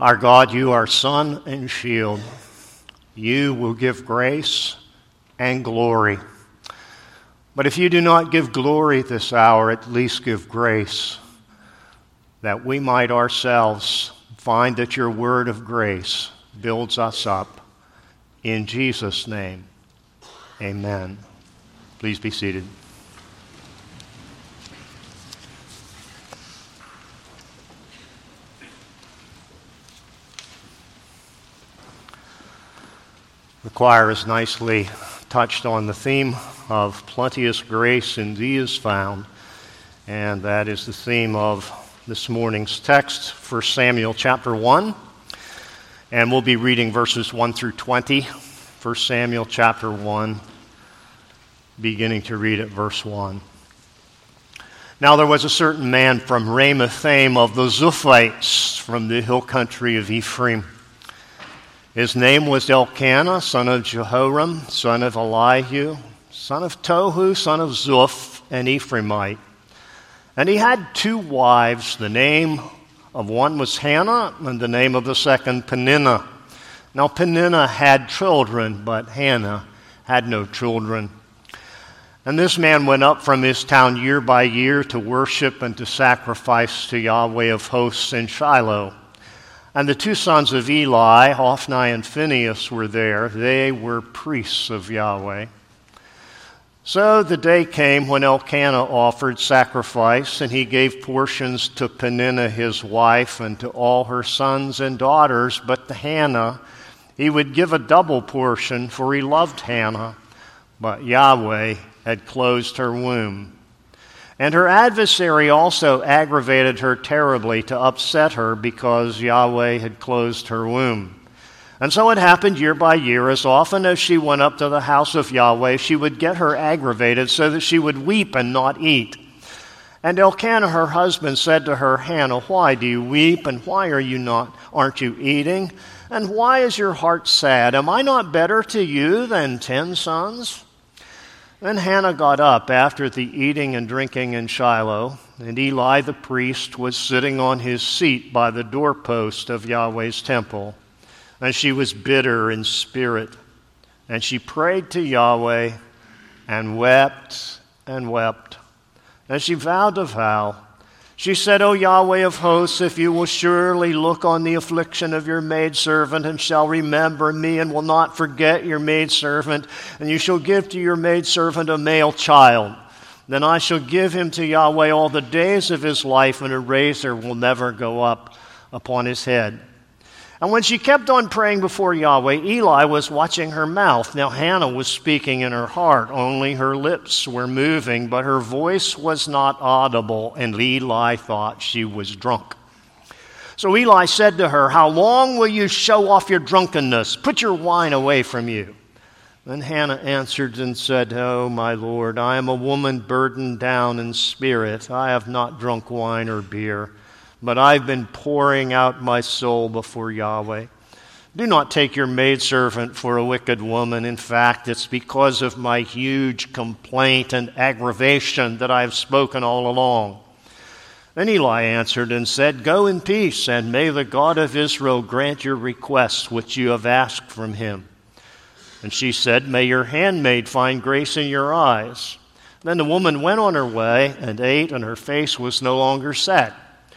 Our God, you are sun and shield. You will give grace and glory. But if you do not give glory this hour, at least give grace, that we might ourselves find that your word of grace builds us up. In Jesus' name, amen. Please be seated. The choir has nicely touched on the theme of plenteous grace in thee is found, and that is the theme of this morning's text, 1 Samuel chapter 1, and we'll be reading verses 1 through 20, 1 Samuel chapter 1, beginning to read at verse 1. Now there was a certain man from Ramathaim of the Zuphites, from the hill country of Ephraim. His name was Elkanah, son of Jehoram, son of Elihu, son of Tohu, son of Zuph, an Ephraimite. And he had two wives. The name of one was Hannah, and the name of the second Peninnah. Now Peninnah had children, but Hannah had no children. And this man went up from his town year by year to worship and to sacrifice to Yahweh of hosts in Shiloh. And the two sons of Eli, Hophni and Phinehas, were there. They were priests of Yahweh. So the day came when Elkanah offered sacrifice, and he gave portions to Peninnah his wife and to all her sons and daughters, but to Hannah he would give a double portion, for he loved Hannah, but Yahweh had closed her womb. And her adversary also aggravated her terribly to upset her because Yahweh had closed her womb. And so it happened year by year, as often as she went up to the house of Yahweh, she would get her aggravated so that she would weep and not eat. And Elkanah, her husband, said to her, Hannah, why do you weep, and why aren't you eating? And why is your heart sad? Am I not better to you than 10 sons? Then Hannah got up after the eating and drinking in Shiloh, and Eli the priest was sitting on his seat by the doorpost of Yahweh's temple. And she was bitter in spirit, and she prayed to Yahweh and wept and wept. And she vowed a vow. She said, O Yahweh of hosts, if you will surely look on the affliction of your maidservant and shall remember me and will not forget your maidservant, and you shall give to your maidservant a male child, then I shall give him to Yahweh all the days of his life, and a razor will never go up upon his head. And when she kept on praying before Yahweh, Eli was watching her mouth. Now Hannah was speaking in her heart. Only her lips were moving, but her voice was not audible, and Eli thought she was drunk. So Eli said to her, How long will you show off your drunkenness? Put your wine away from you. Then Hannah answered and said, Oh, my Lord, I am a woman burdened down in spirit. I have not drunk wine or beer, but I've been pouring out my soul before Yahweh. Do not take your maidservant for a wicked woman. In fact, it's because of my huge complaint and aggravation that I have spoken all along. Then Eli answered and said, Go in peace, and may the God of Israel grant your request which you have asked from him. And she said, May your handmaid find grace in your eyes. Then the woman went on her way and ate, and her face was no longer set.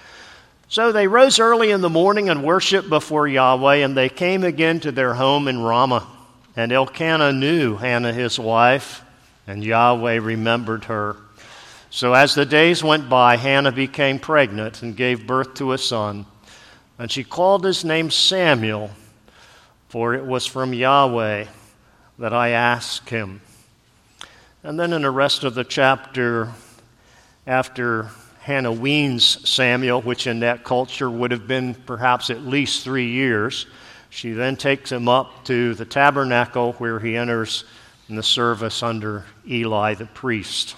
So they rose early in the morning and worshipped before Yahweh, and they came again to their home in Ramah. And Elkanah knew Hannah his wife, and Yahweh remembered her. So as the days went by, Hannah became pregnant and gave birth to a son. And she called his name Samuel, for it was from Yahweh that I asked him. And then in the rest of the chapter, after Hannah weans Samuel, which in that culture would have been perhaps at least 3 years. She then takes him up to the tabernacle where he enters in the service under Eli the priest.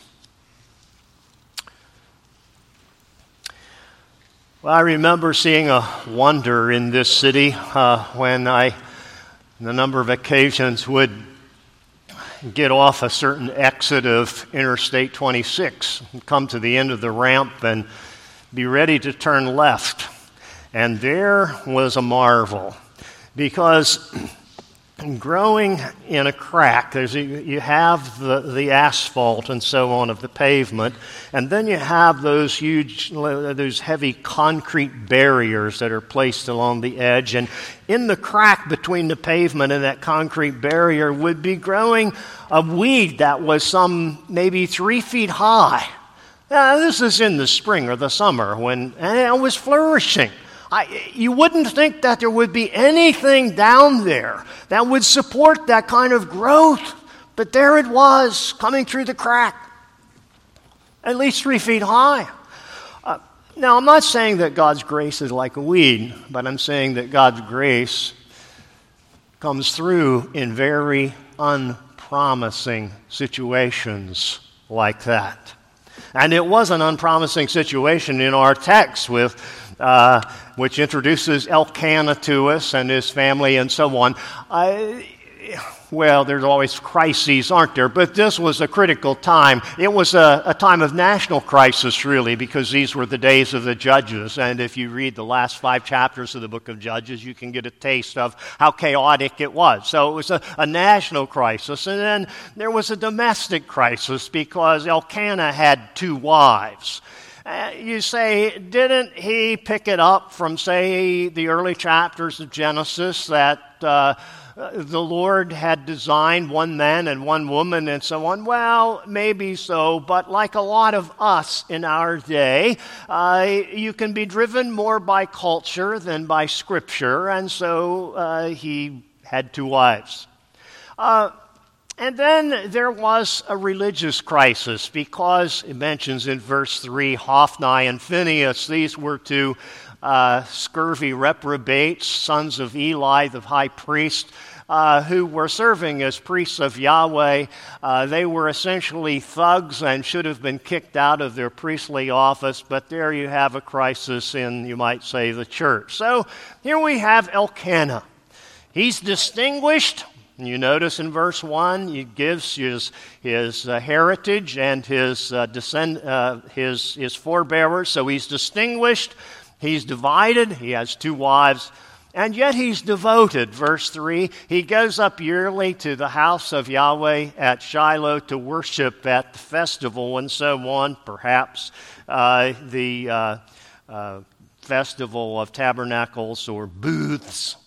Well, I remember seeing a wonder in this city when I, on a number of occasions, would get off a certain exit of Interstate 26, come to the end of the ramp and be ready to turn left. And there was a marvel, because growing in a crack, you have the asphalt and so on of the pavement, and then you have those heavy concrete barriers that are placed along the edge, and in the crack between the pavement and that concrete barrier would be growing a weed that was maybe 3 feet high. Now, this is in the spring or the summer and it was flourishing. You wouldn't think that there would be anything down there that would support that kind of growth, but there it was, coming through the crack, at least 3 feet high. Now, I'm not saying that God's grace is like a weed, but I'm saying that God's grace comes through in very unpromising situations like that. And it was an unpromising situation in our text which introduces Elkanah to us and his family and so on. Well, there's always crises, aren't there? But this was a critical time. It was a time of national crisis, really, because these were the days of the judges. And if you read the last 5 chapters of the book of Judges, you can get a taste of how chaotic it was. So it was a national crisis. And then there was a domestic crisis because Elkanah had 2 wives. You say, didn't he pick it up from, say, the early chapters of Genesis that the Lord had designed one man and one woman and so on? Well, maybe so, but like a lot of us in our day, you can be driven more by culture than by Scripture, and so he had 2 wives. And then there was a religious crisis because it mentions in verse 3, Hophni and Phinehas. These were 2 scurvy reprobates, sons of Eli, the high priest, who were serving as priests of Yahweh. They were essentially thugs and should have been kicked out of their priestly office, but there you have a crisis in, you might say, the church. So here we have Elkanah. He's distinguished. You notice in verse 1, he gives his heritage and his forebearers. So he's distinguished, he's divided, he has 2 wives, and yet he's devoted. Verse 3, he goes up yearly to the house of Yahweh at Shiloh to worship at the festival and so on, perhaps the Festival of Tabernacles or Booths,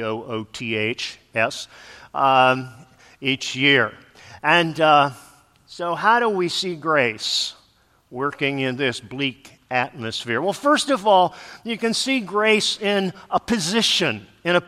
Booths, each year. And so how do we see grace working in this bleak atmosphere? Well, first of all, you can see grace in a position.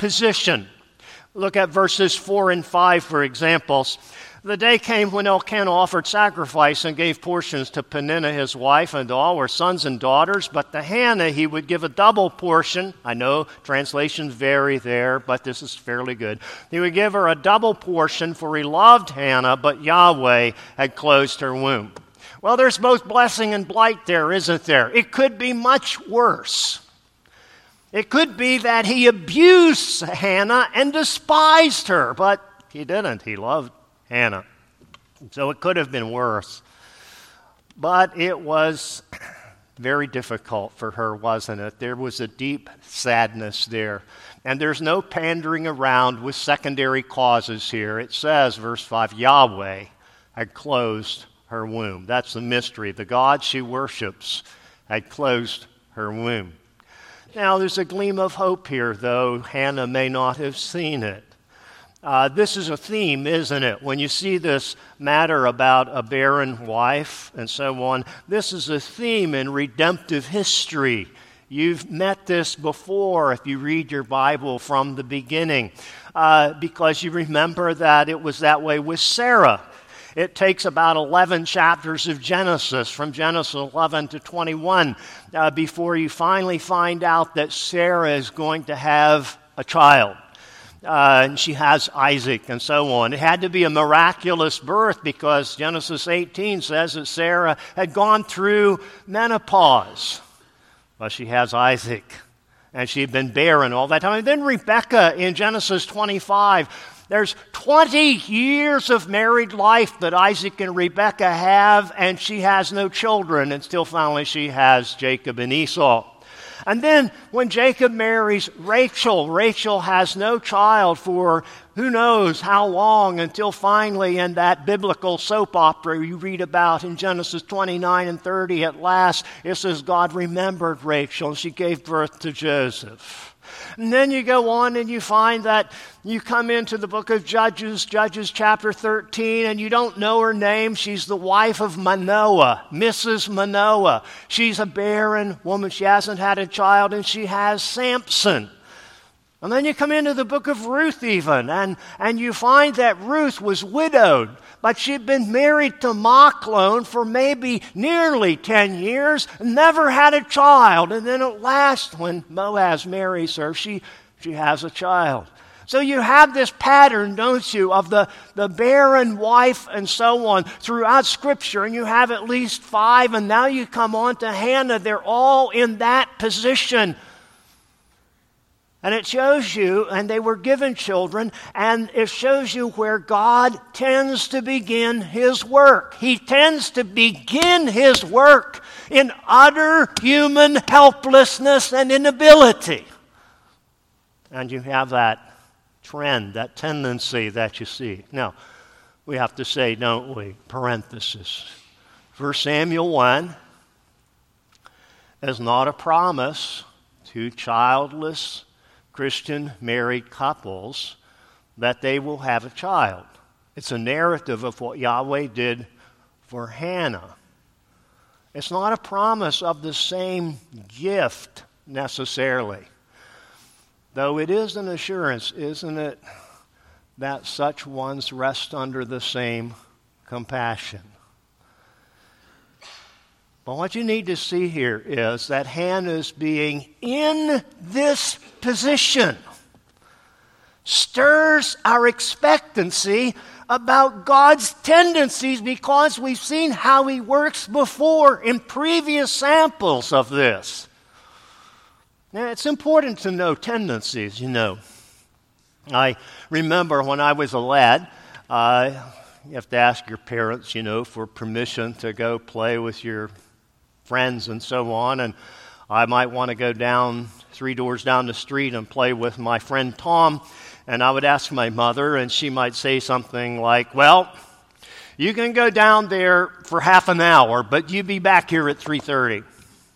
Look at verses 4 and 5, for examples. The day came when Elkanah offered sacrifice and gave portions to Peninnah his wife and to all her sons and daughters, but to Hannah he would give a double portion. I know translations vary there, but this is fairly good. He would give her a double portion, for he loved Hannah, but Yahweh had closed her womb. Well, there's both blessing and blight there, isn't there? It could be much worse. It could be that he abused Hannah and despised her, but he didn't. He loved Hannah. So it could have been worse. But it was very difficult for her, wasn't it? There was a deep sadness there. And there's no pandering around with secondary causes here. It says, verse 5, Yahweh had closed her womb. That's the mystery. The God she worships had closed her womb. Now, there's a gleam of hope here, though Hannah may not have seen it. This is a theme, isn't it? When you see this matter about a barren wife and so on, this is a theme in redemptive history. You've met this before if you read your Bible from the beginning, because you remember that it was that way with Sarah. It takes about 11 chapters of Genesis, from Genesis 11 to 21, before you finally find out that Sarah is going to have a child. And she has Isaac and so on. It had to be a miraculous birth because Genesis 18 says that Sarah had gone through menopause. Well, she has Isaac, and she had been barren all that time. And then Rebekah in Genesis 25, there's 20 years of married life that Isaac and Rebekah have, and she has no children until finally she has Jacob and Esau. And then when Jacob marries Rachel, Rachel has no child for who knows how long, until finally in that biblical soap opera you read about in Genesis 29 and 30, at last it says God remembered Rachel and she gave birth to Joseph. And then you go on and you find that you come into the book of Judges, Judges chapter 13, and you don't know her name. She's the wife of Manoah, Mrs. Manoah. She's a barren woman. She hasn't had a child, and she has Samson. And then you come into the book of Ruth even, and you find that Ruth was widowed, but she'd been married to Machlon for maybe nearly 10 years, never had a child. And then at last, when Boaz marries her, she has a child. So you have this pattern, don't you, of the barren wife and so on throughout Scripture, and you have at least 5, and now you come on to Hannah. They're all in that position. And it shows you, and they were given children, and it shows you where God tends to begin His work. He tends to begin His work in utter human helplessness and inability. And you have that trend, that tendency that you see. Now, we have to say, don't we, parenthesis, 1 Samuel 1 is not a promise to childless Christian married couples that they will have a child. It's a narrative of what Yahweh did for Hannah. It's not a promise of the same gift necessarily, though it is an assurance, isn't it, that such ones rest under the same compassion. But what you need to see here is that Hannah's being in this position stirs our expectancy about God's tendencies, because we've seen how He works before in previous samples of this. Now, it's important to know tendencies, you know. I remember when I was a lad, you have to ask your parents, you know, for permission to go play with your friends and so on, and I might want to go down 3 doors down the street and play with my friend Tom, and I would ask my mother, and she might say something like, well, you can go down there for half an hour, but you be back here at 3:30.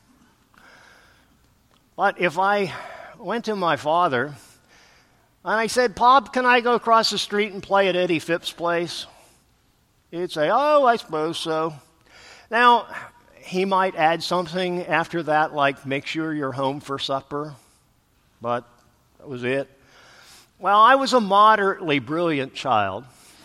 But if I went to my father and I said, Pop, can I go across the street and play at Eddie Phipps' place? He'd say, oh, I suppose so. Now, he might add something after that, like make sure you're home for supper, but that was it. Well, I was a moderately brilliant child,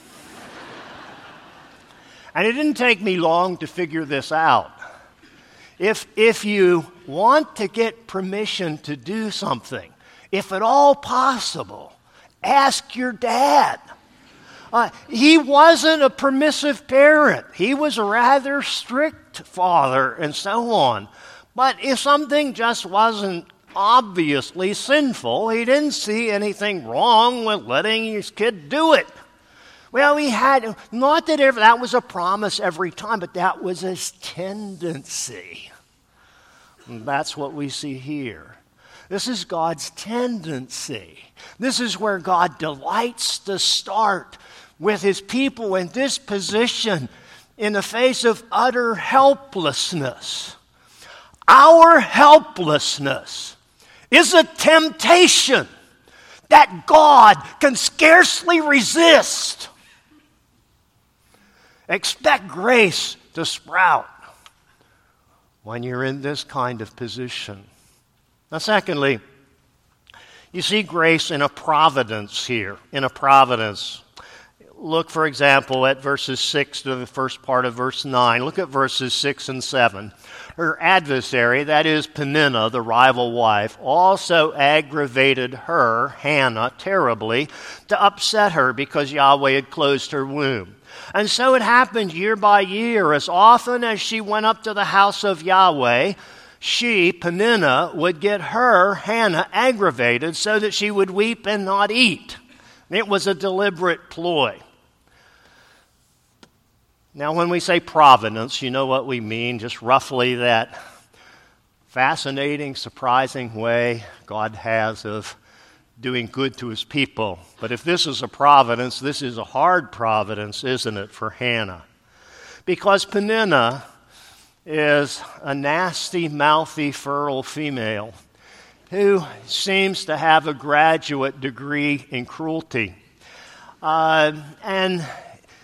and it didn't take me long to figure this out. If you want to get permission to do something, if at all possible, ask your dad. He wasn't a permissive parent. He was a rather strict father and so on. But if something just wasn't obviously sinful, he didn't see anything wrong with letting his kid do it. Well, he had, not that that was a promise every time, but that was his tendency. And that's what we see here. This is God's tendency. This is where God delights to start with His people in this position in the face of utter helplessness. Our helplessness is a temptation that God can scarcely resist. Expect grace to sprout when you're in this kind of position. Now, secondly, you see grace in a providence here, in a providence. Look, for example, at verses 6 to the first part of verse 9. Look at verses 6 and 7. Her adversary, that is Peninnah, the rival wife, also aggravated her, Hannah, terribly to upset her because Yahweh had closed her womb. And so it happened year by year, as often as she went up to the house of Yahweh, she, Peninnah, would get her, Hannah, aggravated so that she would weep and not eat. It was a deliberate ploy. Now, when we say providence, you know what we mean, just roughly that fascinating, surprising way God has of doing good to his people. But if this is a providence, this is a hard providence, isn't it, for Hannah? Because Peninnah is a nasty, mouthy, feral female who seems to have a graduate degree in cruelty. And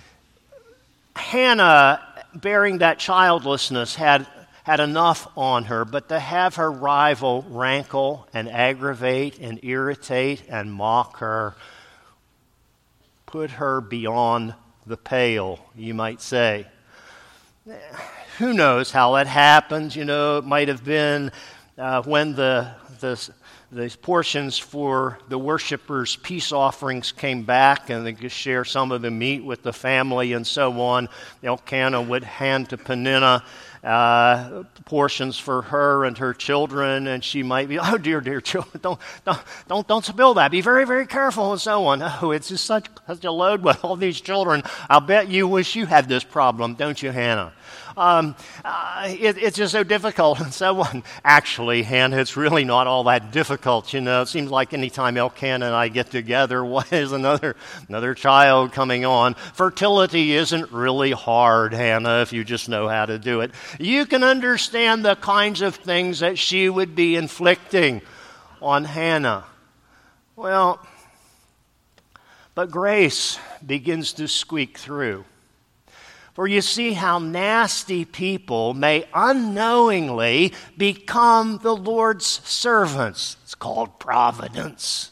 Hannah, bearing that childlessness, had enough on her, but to have her rival rankle and aggravate and irritate and mock her, put her beyond the pale, you might say. Who knows how that happened? You know, it might have been when the portions for the worshipers' peace offerings came back and they could share some of the meat with the family and so on. Elkanah would hand to Peninnah portions for her and her children, and she might be, oh dear children, don't spill that. Be very, very careful and so on. Oh, it's just such a load with all these children. I'll bet you wish you had this problem, don't you, Hannah? It's just so difficult and so on. Actually, Hannah, it's really not all that difficult. You know, it seems like any time Elkanah and I get together, what is another child coming on? Fertility isn't really hard, Hannah, if you just know how to do it. You can understand the kinds of things that she would be inflicting on Hannah. Well, but grace begins to squeak through. For you see how nasty people may unknowingly become the Lord's servants. It's called providence.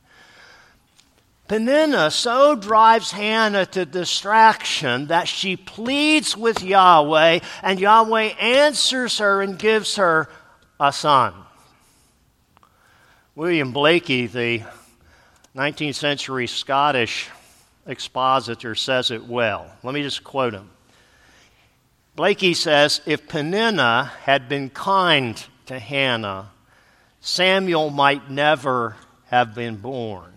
Peninnah so drives Hannah to distraction that she pleads with Yahweh, and Yahweh answers her and gives her a son. William Blaikie, the 19th century Scottish expositor, says it well. Let me just quote him. Blaikie says, if Peninnah had been kind to Hannah, Samuel might never have been born.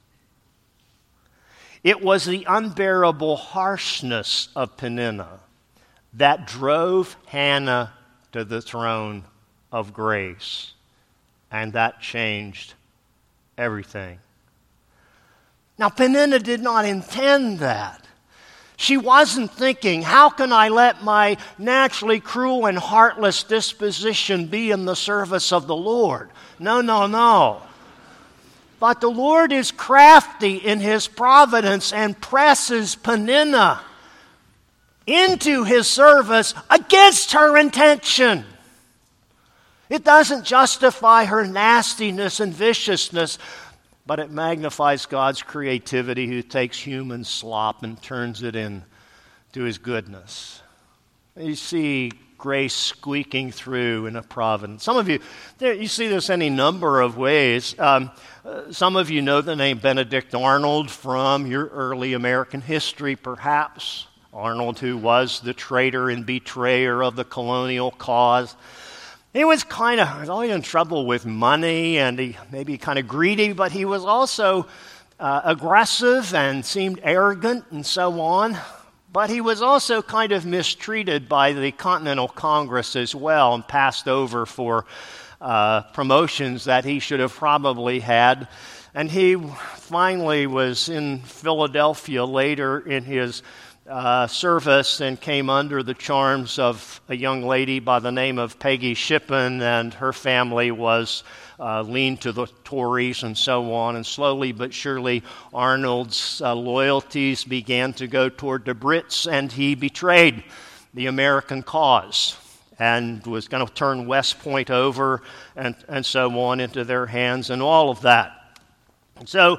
It was the unbearable harshness of Peninnah that drove Hannah to the throne of grace, and that changed everything. Now, Peninnah did not intend that. She wasn't thinking, how can I let my naturally cruel and heartless disposition be in the service of the Lord? No. But the Lord is crafty in his providence and presses Peninnah into his service against her intention. It doesn't justify her nastiness and viciousness, but it magnifies God's creativity, who takes human slop and turns it into his goodness. You see grace squeaking through in a providence. Some of you, you see this any number of ways. Some of you know the name Benedict Arnold from your early American history, perhaps. Arnold, who was the traitor and betrayer of the colonial cause. He was always in trouble with money, and he maybe kind of greedy, but he was also aggressive and seemed arrogant and so on. But he was also kind of mistreated by the Continental Congress as well, and passed over for promotions that he should have probably had. And he finally was in Philadelphia later in his service and came under the charms of a young lady by the name of Peggy Shippen, and her family was leaned to the Tories and so on. And slowly but surely Arnold's loyalties began to go toward the Brits, and he betrayed the American cause and was going to turn West Point over and so on into their hands and all of that. And so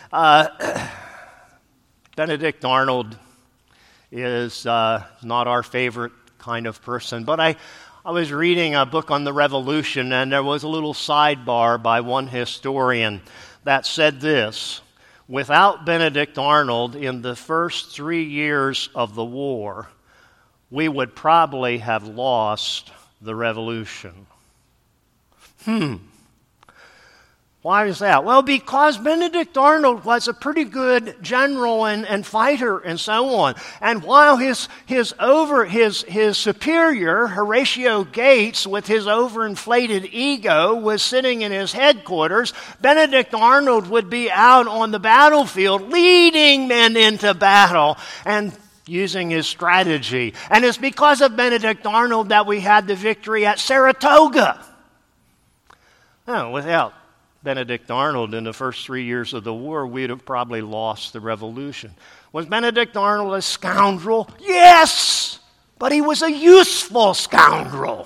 Benedict Arnold is not our favorite kind of person. But I was reading a book on the Revolution, and there was a little sidebar by one historian that said this: without Benedict Arnold in the first 3 years of the war, we would probably have lost the Revolution. Why is that? Well, because Benedict Arnold was a pretty good general and fighter and so on. And while his superior, Horatio Gates, with his overinflated ego, was sitting in his headquarters, Benedict Arnold would be out on the battlefield leading men into battle and using his strategy. And it's because of Benedict Arnold that we had the victory at Saratoga. No, without Benedict Arnold in the first 3 years of the war, we'd have probably lost the revolution. Was Benedict Arnold a scoundrel? Yes, but he was a useful scoundrel.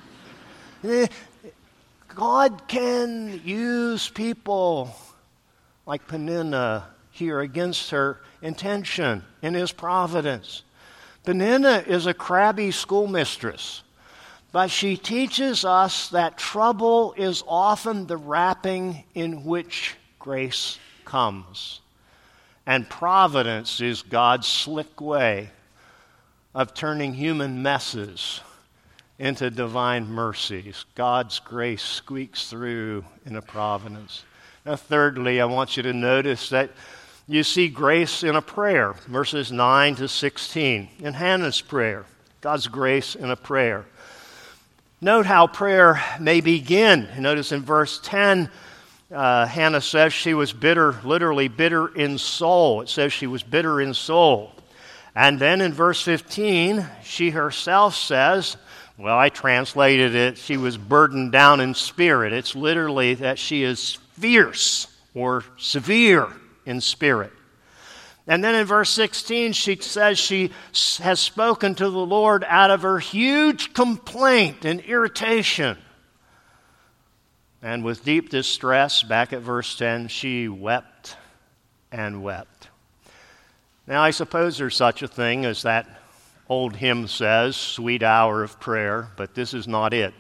God can use people like Peninnah here against her intention in his providence. Peninnah is a crabby schoolmistress, but she teaches us that trouble is often the wrapping in which grace comes. And providence is God's slick way of turning human messes into divine mercies. God's grace squeaks through in a providence. Now, thirdly, I want you to notice that you see grace in a prayer, verses 9 to 16, in Hannah's prayer. God's grace in a prayer. Note how prayer may begin. Notice in verse 10, Hannah says she was bitter, literally bitter in soul. It says she was bitter in soul. And then in verse 15, she herself says, well, I translated it, she was burdened down in spirit. It's literally that she is fierce or severe in spirit. And then in verse 16, she says she has spoken to the Lord out of her huge complaint and irritation. And with deep distress, back at verse 10, she wept and wept. Now, I suppose there's such a thing as that old hymn says, sweet hour of prayer, but this is not it.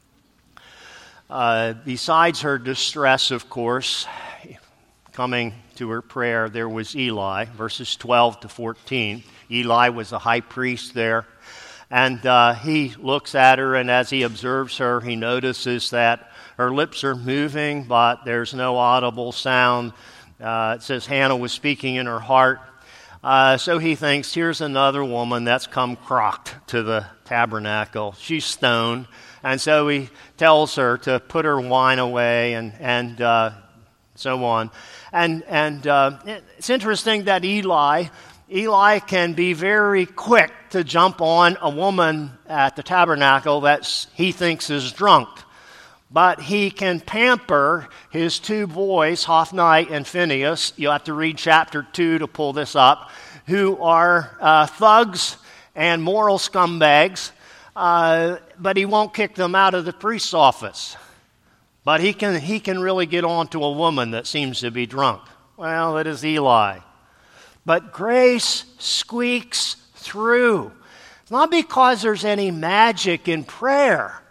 Besides her distress, of course, coming to her prayer, there was Eli, verses 12 to 14. Eli was the high priest there, and he looks at her, and as he observes her, he notices that her lips are moving, but there's no audible sound. It says Hannah was speaking in her heart. So he thinks, here's another woman that's come crocked to the tabernacle. She's stoned, and so he tells her to put her wine away and so on. And it's interesting that Eli can be very quick to jump on a woman at the tabernacle that he thinks is drunk. But he can pamper his two boys, Hophni and Phinehas. You'll have to read chapter 2 to pull this up, who are thugs and moral scumbags, but he won't kick them out of the priest's office. But he can really get on to a woman that seems to be drunk. Well, it is Eli. But grace squeaks through. It's not because there's any magic in prayer.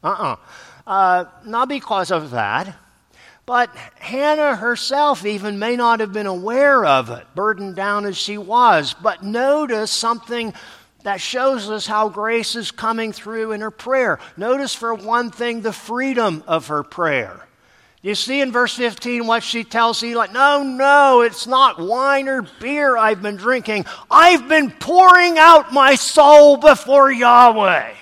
Not because of that. But Hannah herself even may not have been aware of it, burdened down as she was. But notice something that shows us how grace is coming through in her prayer. Notice, for one thing, the freedom of her prayer. You see in verse 15 what she tells Eli, no, it's not wine or beer I've been drinking. I've been pouring out my soul before Yahweh.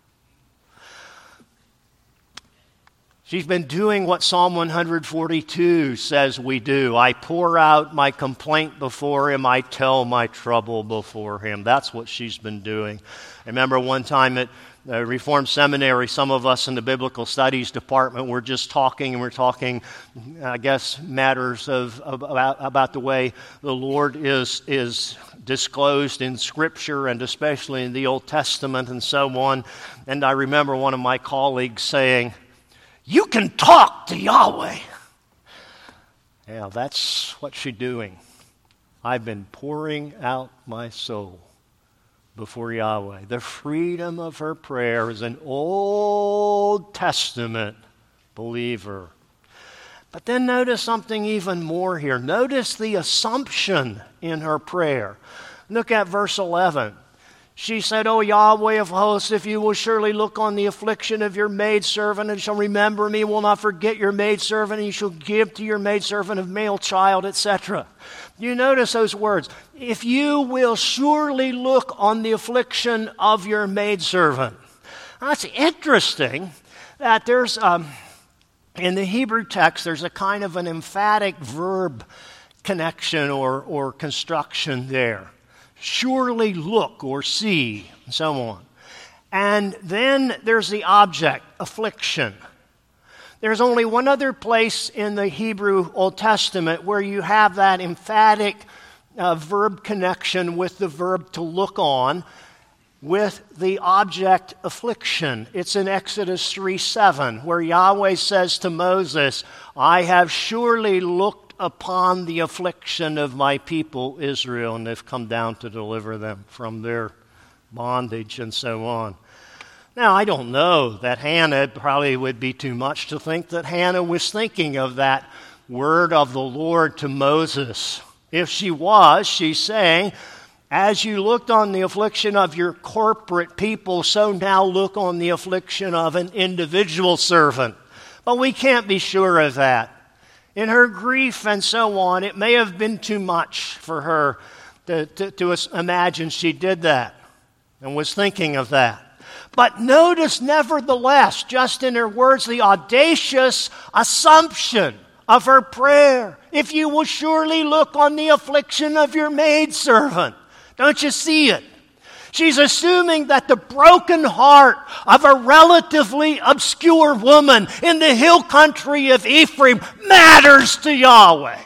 She's been doing what Psalm 142 says we do. I pour out my complaint before him. I tell my trouble before him. That's what she's been doing. I remember one time at Reformed Seminary, some of us in the Biblical Studies department were just talking, and we're talking, I guess, matters about the way the Lord is disclosed in Scripture, and especially in the Old Testament and so on. And I remember one of my colleagues saying, "You can talk to Yahweh." Yeah, that's what she's doing. I've been pouring out my soul before Yahweh. The freedom of her prayer is an Old Testament believer. But then notice something even more here. Notice the assumption in her prayer. Look at verse 11. She said, "O Yahweh of hosts, if you will surely look on the affliction of your maidservant and shall remember me, will not forget your maidservant, and you shall give to your maidservant a male child," etc. You notice those words. If you will surely look on the affliction of your maidservant. That's interesting that there's, in the Hebrew text, there's a kind of an emphatic verb connection or construction there. Surely look or see, and so on. And then there's the object, affliction. There's only one other place in the Hebrew Old Testament where you have that emphatic verb connection with the verb to look on, with the object affliction. It's in Exodus 3:7, where Yahweh says to Moses, "I have surely looked upon the affliction of my people Israel, and they've come down to deliver them from their bondage," and so on. Now, I don't know that Hannah, probably would be too much to think that Hannah was thinking of that word of the Lord to Moses. If she was, she's saying, as you looked on the affliction of your corporate people, so now look on the affliction of an individual servant. But we can't be sure of that. In her grief and so on, it may have been too much for her to imagine she did that and was thinking of that. But notice, nevertheless, just in her words, the audacious assumption of her prayer. If you will surely look on the affliction of your maidservant. Don't you see it? She's assuming that the broken heart of a relatively obscure woman in the hill country of Ephraim matters to Yahweh.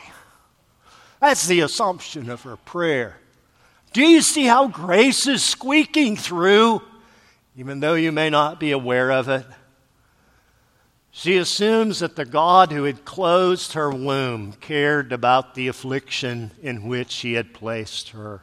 That's the assumption of her prayer. Do you see how grace is squeaking through, even though you may not be aware of it? She assumes that the God who had closed her womb cared about the affliction in which he had placed her.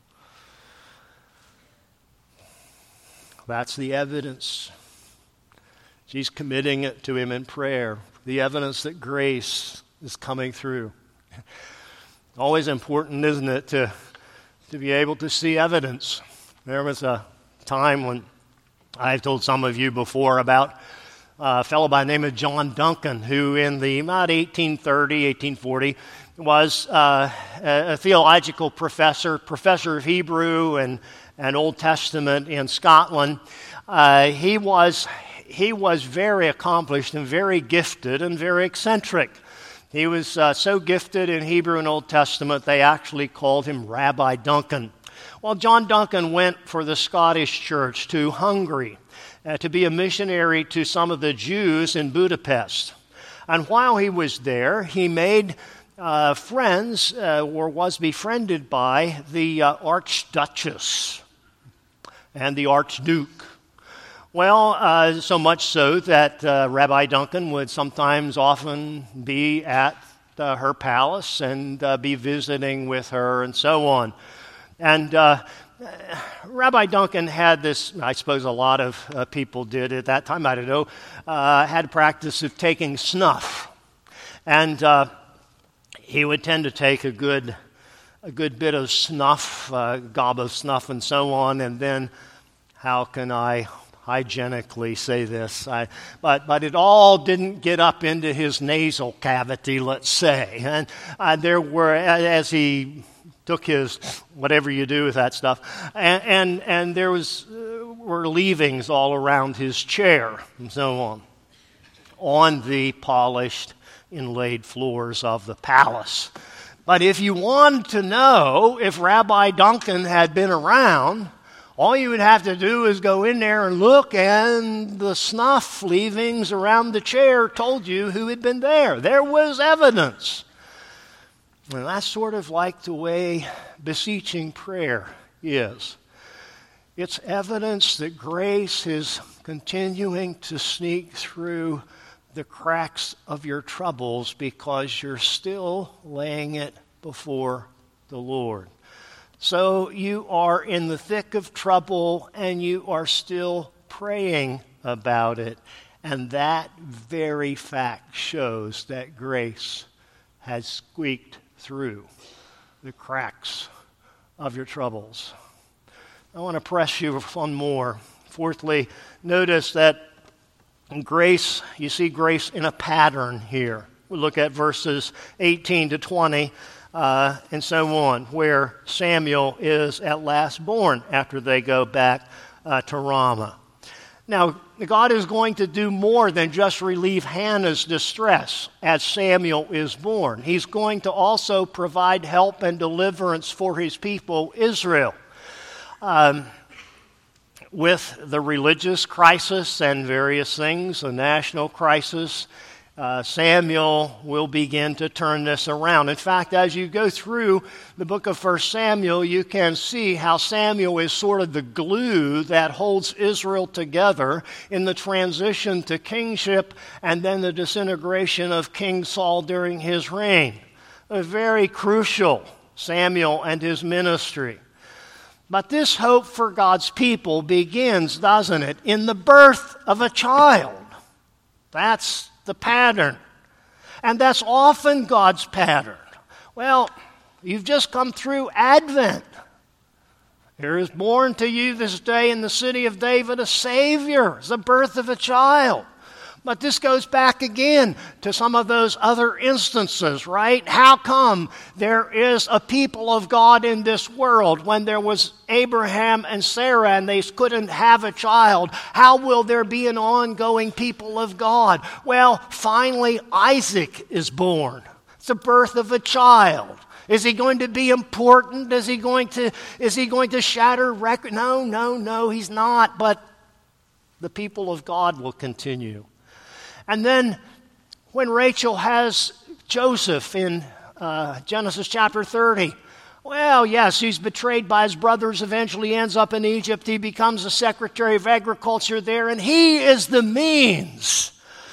That's the evidence. She's committing it to him in prayer. The evidence that grace is coming through. Always important, isn't it, to be able to see evidence. There was a time when I've told some of you before about a fellow by the name of John Duncan, who in the about 1830, 1840, was a theological professor of Hebrew and Old Testament in Scotland. He was very accomplished and very gifted and very eccentric. He was so gifted in Hebrew and Old Testament, they actually called him Rabbi Duncan. Well, John Duncan went for the Scottish church to Hungary to be a missionary to some of the Jews in Budapest. And while he was there, he made friends, or was befriended by the Archduchess and the Archduke. Well, so much so that Rabbi Duncan would often be at her palace and be visiting with her and so on. And Rabbi Duncan had this, I suppose a lot of people did at that time, I don't know, had a practice of taking snuff. And he would tend to take a good bit of snuff, gob of snuff and so on, and then, how can I hygienically say this? But it all didn't get up into his nasal cavity, let's say. And there were, as he took his, whatever you do with that stuff, and there were leavings all around his chair and so on the polished, inlaid floors of the palace. But if you wanted to know if Rabbi Duncan had been around, all you would have to do is go in there and look, and the snuff leavings around the chair told you who had been there. There was evidence. And that's sort of like the way beseeching prayer is. It's evidence that grace is continuing to sneak through the cracks of your troubles because you're still laying it before the Lord. So you are in the thick of trouble and you are still praying about it. And that very fact shows that grace has squeaked through the cracks of your troubles. I want to press you on more. Fourthly, notice that grace, you see grace in a pattern here. We look at verses 18 to 20 and so on, where Samuel is at last born after they go back to Ramah. Now, God is going to do more than just relieve Hannah's distress as Samuel is born. He's going to also provide help and deliverance for his people, Israel. With the religious crisis and various things, the national crisis, Samuel will begin to turn this around. In fact, as you go through the book of 1 Samuel, you can see how Samuel is sort of the glue that holds Israel together in the transition to kingship and then the disintegration of King Saul during his reign. Very crucial, Samuel and his ministry. But this hope for God's people begins, doesn't it, in the birth of a child. That's the pattern. And that's often God's pattern. Well, you've just come through Advent. There is born to you this day in the city of David a Savior. It's the birth of a child. But this goes back again to some of those other instances, right? How come there is a people of God in this world when there was Abraham and Sarah and they couldn't have a child? How will there be an ongoing people of God? Well, finally Isaac is born. It's the birth of a child. Is he going to be important? Is he going to shatter record? No, he's not. But the people of God will continue. And then when Rachel has Joseph in Genesis chapter 30, well, yes, he's betrayed by his brothers, eventually ends up in Egypt. He becomes the Secretary of Agriculture there, and he is the means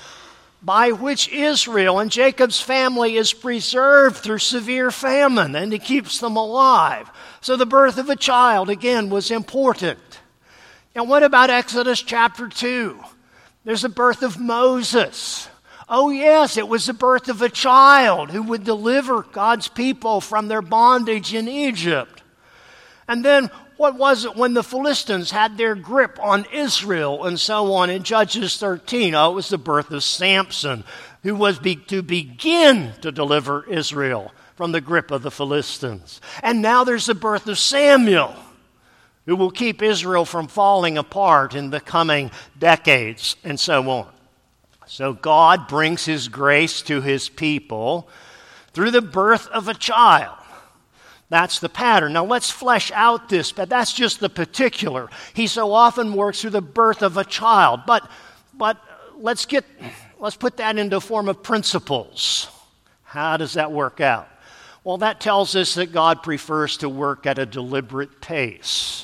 by which Israel and Jacob's family is preserved through severe famine, and he keeps them alive. So the birth of a child, again, was important. And what about Exodus chapter 2? There's the birth of Moses. Oh yes, it was the birth of a child who would deliver God's people from their bondage in Egypt. And then what was it when the Philistines had their grip on Israel and so on in Judges 13? Oh, it was the birth of Samson, who was to begin to deliver Israel from the grip of the Philistines. And now there's the birth of Samuel, who will keep Israel from falling apart in the coming decades, and so on. So God brings his grace to his people through the birth of a child. That's the pattern. Now let's flesh out this, but that's just the particular. He so often works through the birth of a child. But let's put that into a form of principles. How does that work out? Well, that tells us that God prefers to work at a deliberate pace.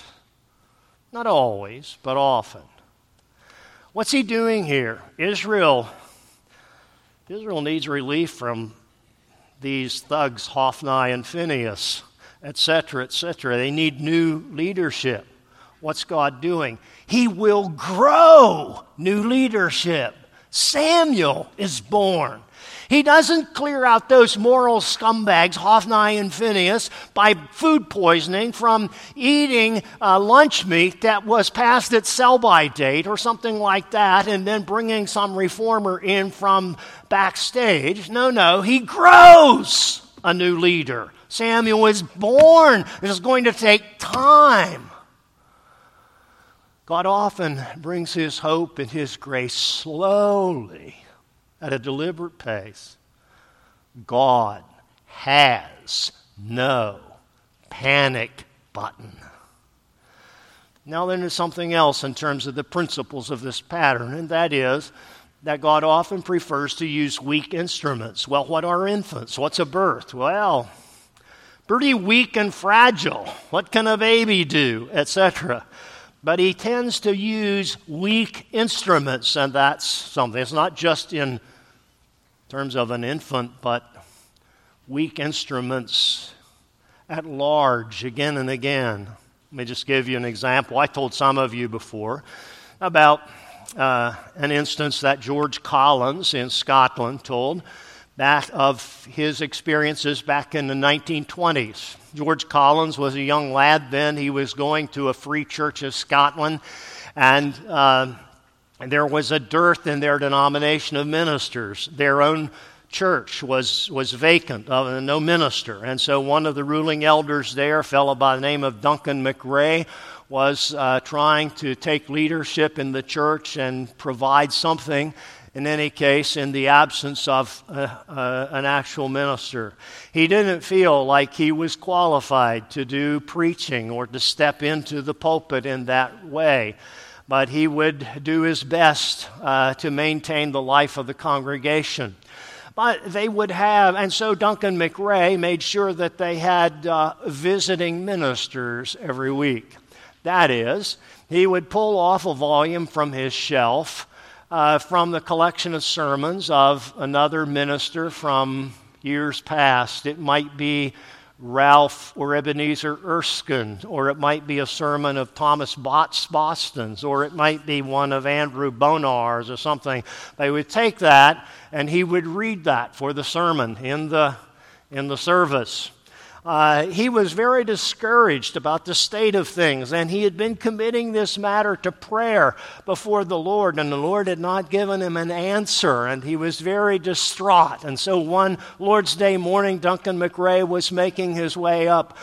Not always, but often. What's he doing here? Israel needs relief from these thugs, Hophni and Phinehas, etc., etc. They need new leadership. What's God doing? He will grow new leadership. Samuel is born. He doesn't clear out those moral scumbags, Hophni and Phinehas, by food poisoning from eating lunch meat that was past its sell-by date or something like that, and then bringing some reformer in from backstage. No, he grows a new leader. Samuel is born. This is going to take time. God often brings his hope and his grace slowly, at a deliberate pace. God has no panic button. Now then, there's something else in terms of the principles of this pattern, and that is that God often prefers to use weak instruments. Well, what are infants? What's a birth? Well, pretty weak and fragile. What can a baby do, etc.? But he tends to use weak instruments, and that's something. It's not just in terms of an infant, but weak instruments at large, again and again. Let me just give you an example. I told some of you before about an instance that George Collins in Scotland told. that of his experiences back in the 1920s. George Collins was a young lad then. He was going to a Free Church of Scotland, and there was a dearth in their denomination of ministers. Their own church was vacant, no minister. And so one of the ruling elders there, a fellow by the name of Duncan McRae, was trying to take leadership in the church and provide something, in any case, in the absence of an actual minister. He didn't feel like he was qualified to do preaching or to step into the pulpit in that way, but he would do his best to maintain the life of the congregation. But they would have, and so Duncan McRae made sure that they had visiting ministers every week. That is, he would pull off a volume from his shelf from the collection of sermons of another minister from years past. It might be Ralph or Ebenezer Erskine, or it might be a sermon of Thomas Boston's, or it might be one of Andrew Bonar's or something. They would take that, and he would read that for the sermon in the service. He was very discouraged about the state of things, and he had been committing this matter to prayer before the Lord, and the Lord had not given him an answer, and he was very distraught. And so one Lord's Day morning, Duncan McRae was making his way up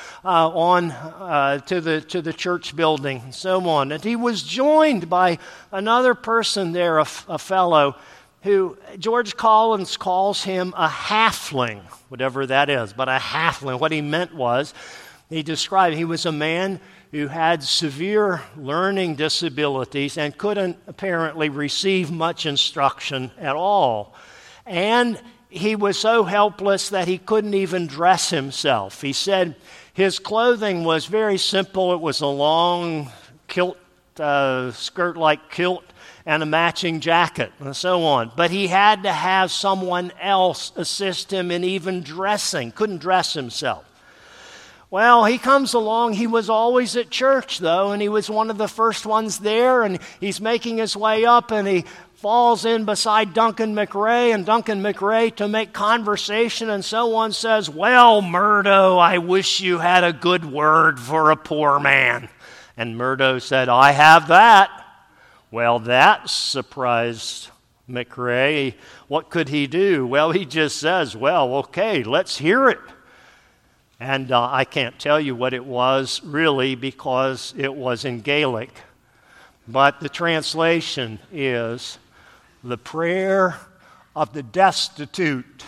to the church building and so on, and he was joined by another person there, a fellow who George Collins calls him a halfling, whatever that is, but a halfling. What he meant was, he described he was a man who had severe learning disabilities and couldn't apparently receive much instruction at all. And he was so helpless that he couldn't even dress himself. He said his clothing was very simple. It was a long kilt, skirt-like kilt, and a matching jacket, and so on. But he had to have someone else assist him in even dressing. Couldn't dress himself. Well, he comes along. He was always at church, though, and he was one of the first ones there, and he's making his way up, and he falls in beside Duncan McRae, and Duncan McRae, to make conversation and so on, says, "Well, Murdo, I wish you had a good word for a poor man." And Murdo said, "I have that." Well, that surprised McRae. What could he do? Well, he just says, "Well, okay, let's hear it." And I can't tell you what it was really, because it was in Gaelic. But the translation is, "The prayer of the destitute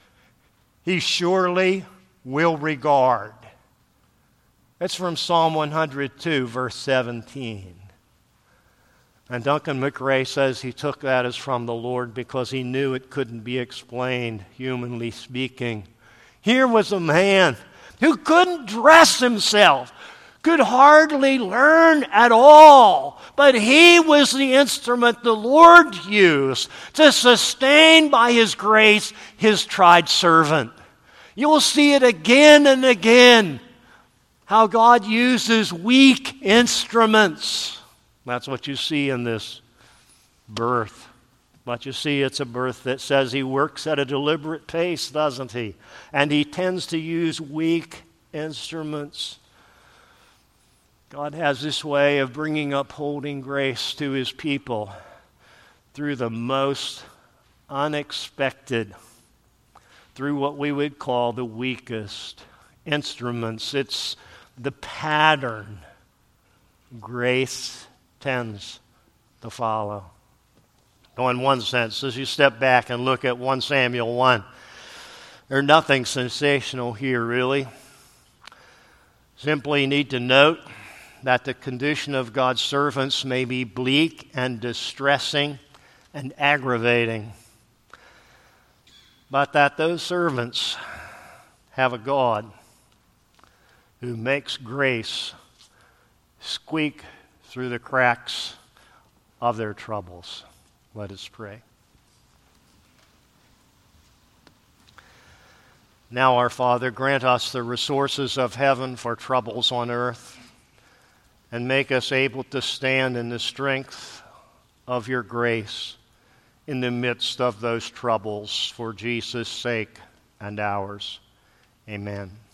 he surely will regard." That's from Psalm 102, verse 17. And Duncan McRae says he took that as from the Lord because he knew it couldn't be explained, humanly speaking. Here was a man who couldn't dress himself, could hardly learn at all, but he was the instrument the Lord used to sustain by His grace His tried servant. You'll see it again and again, how God uses weak instruments. That's what you see in this birth. But you see, it's a birth that says He works at a deliberate pace, doesn't He? And He tends to use weak instruments. God has this way of bringing upholding grace to His people through the most unexpected, through what we would call the weakest instruments. It's the pattern grace tends to follow. So in one sense, as you step back and look at 1 Samuel 1, there's nothing sensational here, really. Simply need to note that the condition of God's servants may be bleak and distressing and aggravating, but that those servants have a God who makes grace squeak through the cracks of their troubles. Let us pray. Now, our Father, grant us the resources of heaven for troubles on earth, and make us able to stand in the strength of your grace in the midst of those troubles for Jesus' sake and ours. Amen.